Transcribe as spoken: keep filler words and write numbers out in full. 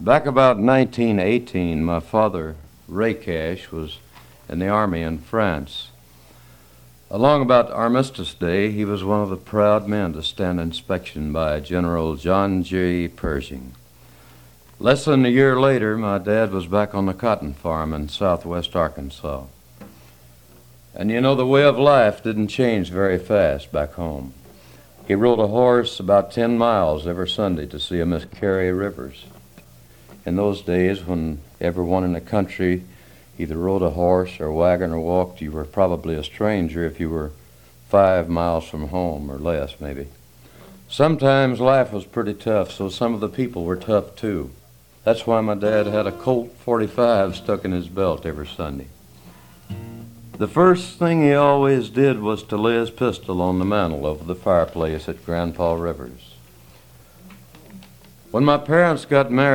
Back about nineteen eighteen, my father, Ray Cash, was in the Army in France. Along about Armistice Day, he was one of the proud men to stand inspection by General John J. Pershing. Less than a year later, my dad was back on the cotton farm in southwest Arkansas. And you know, the way of life didn't change very fast back home. He rode a horse about ten miles every Sunday to see a Miss Carrie Rivers. In those days, when everyone in the country either rode a horse or wagon or walked, you were probably a stranger if you were five miles from home or less, maybe. Sometimes life was pretty tough, so some of the people were tough too. That's why my dad had a Colt forty-five stuck in his belt every Sunday. The first thing he always did was to lay his pistol on the mantel over the fireplace at Grandpa Rivers. When my parents got married,